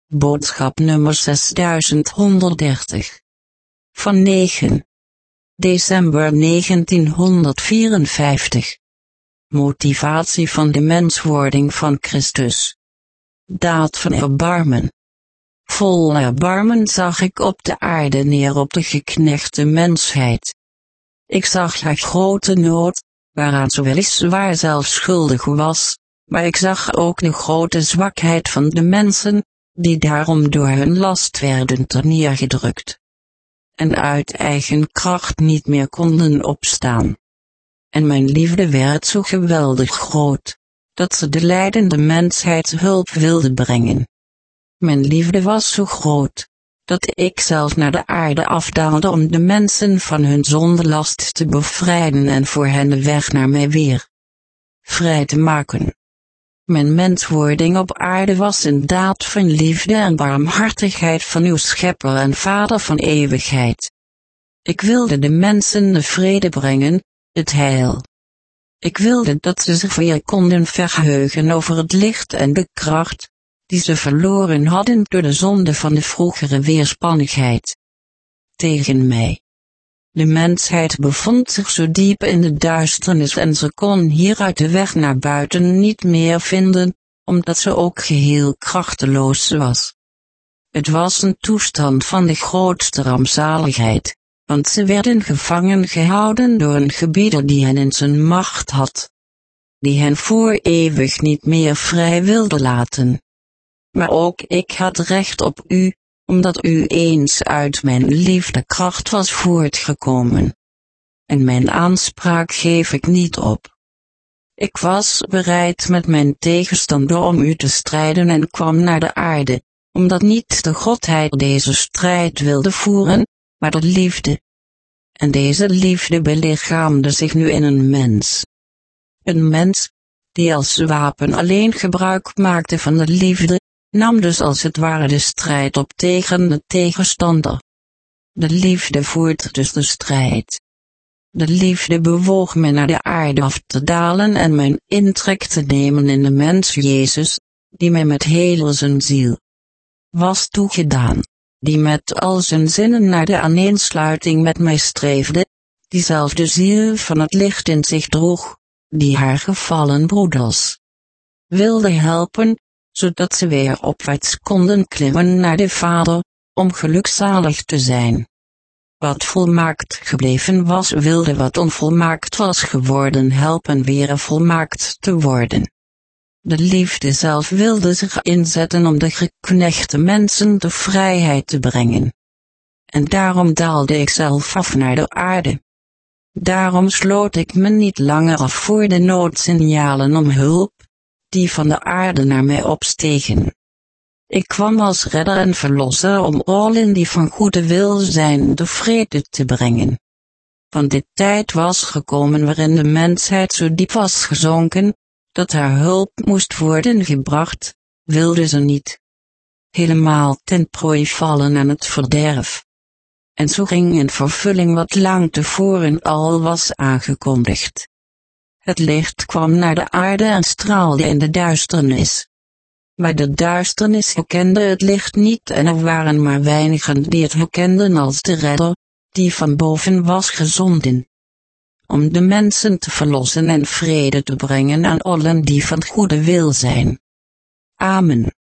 Boodschap nummer 6130. Van 9 december 1954. Motivatie van de menswording van Christus. Daad van erbarmen. Vol erbarmen zag ik op de aarde neer op de geknechte mensheid. Ik zag haar grote nood, waaraan ze weliswaar zelf schuldig was, maar ik zag ook de grote zwakheid van de mensen, die daarom door hun last werden terneergedrukt. En uit eigen kracht niet meer konden opstaan. En mijn liefde werd zo geweldig groot, dat ze de lijdende mensheid hulp wilde brengen. Mijn liefde was zo groot, dat ik zelf naar de aarde afdaalde om de mensen van hun zondelast te bevrijden en voor hen de weg naar mij weer vrij te maken. Mijn menswording op aarde was een daad van liefde en barmhartigheid van uw schepper en vader van eeuwigheid. Ik wilde de mensen de vrede brengen, het heil. Ik wilde dat ze zich weer konden verheugen over het licht en de kracht, die ze verloren hadden door de zonde van de vroegere weerspannigheid tegen mij. De mensheid bevond zich zo diep in de duisternis en ze kon hieruit de weg naar buiten niet meer vinden, omdat ze ook geheel krachteloos was. Het was een toestand van de grootste rampzaligheid, want ze werden gevangen gehouden door een gebieder die hen in zijn macht had, die hen voor eeuwig niet meer vrij wilde laten. Maar ook ik had recht op u, omdat u eens uit mijn liefdekracht was voortgekomen. En mijn aanspraak geef ik niet op. Ik was bereid met mijn tegenstander om u te strijden en kwam naar de aarde, omdat niet de Godheid deze strijd wilde voeren, maar de liefde. En deze liefde belichaamde zich nu in een mens. Een mens, die als wapen alleen gebruik maakte van de liefde, nam dus als het ware de strijd op tegen de tegenstander. De liefde voert dus de strijd. De liefde bewoog me naar de aarde af te dalen en mijn intrek te nemen in de mens Jezus, die mij met heel zijn ziel was toegedaan, die met al zijn zinnen naar de aaneensluiting met mij streefde, diezelfde ziel van het licht in zich droeg, die haar gevallen broeders wilde helpen, zodat ze weer opwaarts konden klimmen naar de Vader, om gelukzalig te zijn. Wat volmaakt gebleven was wilde wat onvolmaakt was geworden helpen weer volmaakt te worden. De liefde zelf wilde zich inzetten om de geknechte mensen de vrijheid te brengen. En daarom daalde ik zelf af naar de aarde. Daarom sloot ik me niet langer af voor de noodsignalen om hulp, die van de aarde naar mij opstegen. Ik kwam als redder en verlosser om allen die van goede wil zijn de vrede te brengen. Want de tijd was gekomen waarin de mensheid zo diep was gezonken, dat haar hulp moest worden gebracht, wilde ze niet helemaal ten prooi vallen aan het verderf. En zo ging in vervulling wat lang tevoren al was aangekondigd. Het licht kwam naar de aarde en straalde in de duisternis. Maar de duisternis herkende het licht niet en er waren maar weinigen die het herkenden als de redder, die van boven was gezonden. Om de mensen te verlossen en vrede te brengen aan allen die van goede wil zijn. Amen.